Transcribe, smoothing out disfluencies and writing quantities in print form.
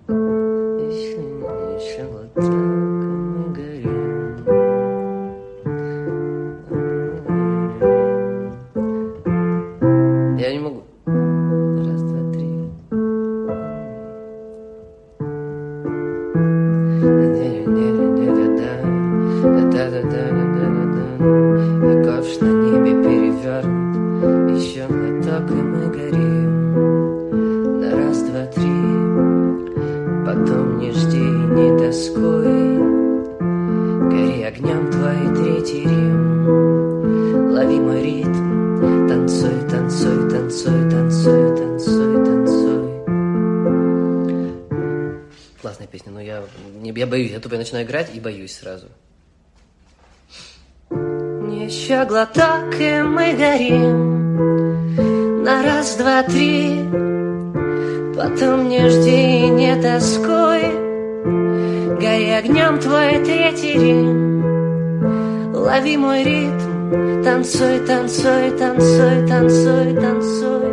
Еще вот так мы горим. Я не могу. Раз, два, три. И ковш на небе перевернут. Еще глоток, и мы горим. На раз, два, три. Потом не жди, не тоскуй. Гори огнем твой третий Рим. Лови мой ритм. Танцуй, танцуй, танцуй, танцуй, танцуй, танцуй. Классная песня, но я боюсь. Я тупо начинаю играть и боюсь сразу. Еще глоток, и мы горим. На раз, два, три. Потом не жди, не тоскуй. Гори огнем твой третий Рим. Лови мой ритм. Танцуй, танцуй, танцуй, танцуй, танцуй.